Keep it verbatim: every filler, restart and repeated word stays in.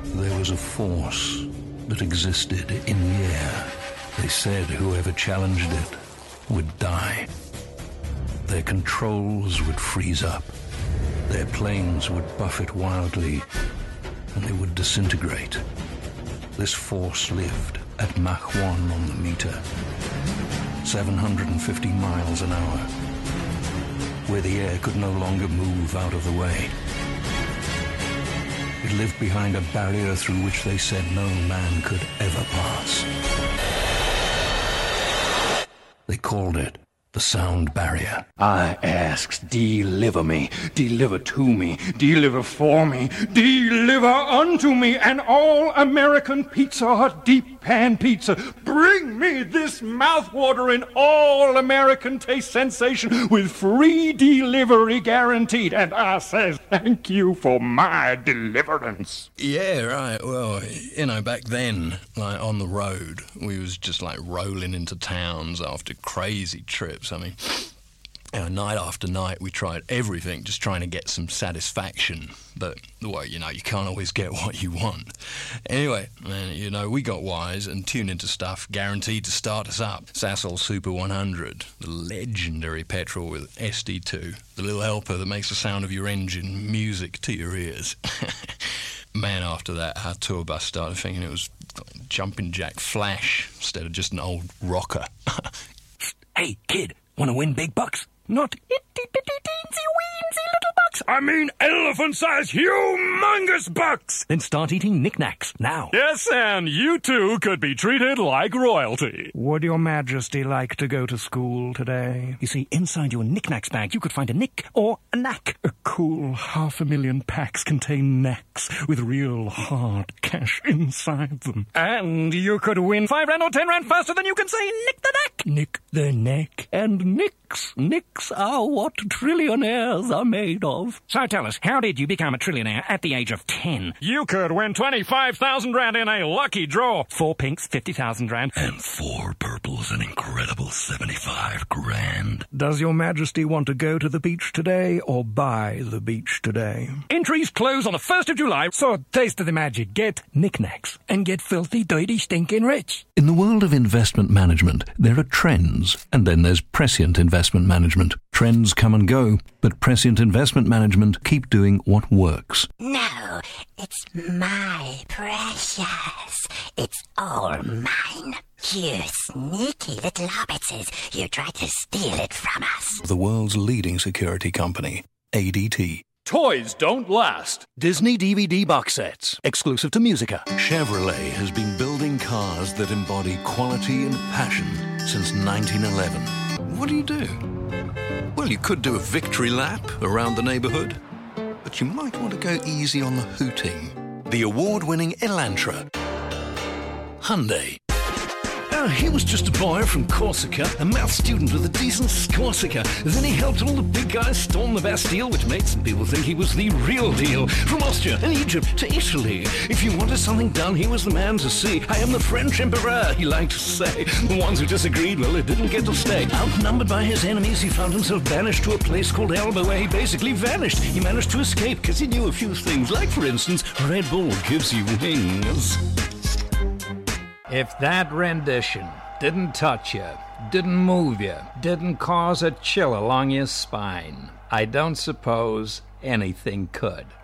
There was a force that existed in the air. They said whoever challenged it would die. Their controls would freeze up. Their planes would buffet wildly, and they would disintegrate. This force lived at Mach one on the meter, seven hundred fifty miles an hour, where the air could no longer move out of the way. It lived behind a barrier through which they said no man could ever pass. They called it the sound barrier. I asks, deliver me, deliver to me, deliver for me, deliver unto me an all-American Pizza Hut deep pan pizza. Bring me this mouthwatering all-American taste sensation with free delivery guaranteed. And I says, thank you for my deliverance. Yeah, right. Well, you know, back then, like on the road, we was just like rolling into towns after crazy trips. I mean, you know, night after night we tried everything, just trying to get some satisfaction. But, well, you know, you can't always get what you want. Anyway, man, you know, we got wise and tuned into stuff guaranteed to start us up. Sasol Super one hundred, the legendary petrol with S D two, the little helper that makes the sound of your engine music to your ears. Man, after that, our tour bus started thinking it was Jumping Jack Flash instead of just an old rocker. Hey, kid, want to win big bucks? Not itty-bitty-teensy-weensy little bucks. I mean elephant-sized humongous bucks. Then start eating knickknacks now. Yes, and you too could be treated like royalty. Would your majesty like to go to school today? You see, inside your knickknacks bag, you could find a nick or a knack. A cool half a million packs contain knacks with real hard cash inside them. And you could win five rand or ten rand faster than you can say nick the knack. Nick the neck. And nicks, nicks are what trillionaires are made of. So tell us, how did you become a trillionaire at the age of ten? You could win twenty-five thousand rand in a lucky draw. Four pinks, fifty thousand rand. And four purples, an incredible seventy-five grand. Does your majesty want to go to the beach today or buy the beach today? Entries close on the first of July. So taste of the magic. Get knickknacks and get filthy, dirty, stinking rich. In the world of investment management, there are trends, and then there's prescient investment management. Trends come and go, but prescient investment management keep doing what works. No, it's my precious. It's all mine. You sneaky little hobbitses. You tried to steal it from us. The world's leading security company, A D T. Toys don't last. Disney D V D box sets, exclusive to Musica. Chevrolet has been building cars that embody quality and passion since nineteen eleven. What do you do? Well, you could do a victory lap around the neighborhood, but you might want to go easy on the hooting. The award-winning Elantra. Hyundai. Oh, he was just a boy from Corsica, a math student with a decent scorsica. Then he helped all the big guys storm the Bastille, which made some people think he was the real deal. From Austria and Egypt to Italy, if you wanted something done, he was the man to see. I am the French emperor, he liked to say. The ones who disagreed, well, they didn't get to stay. Outnumbered by his enemies, he found himself banished to a place called Elba, where he basically vanished. He managed to escape because he knew a few things, like, for instance, Red Bull gives you wings. If that rendition didn't touch you, didn't move you, didn't cause a chill along your spine, I don't suppose anything could.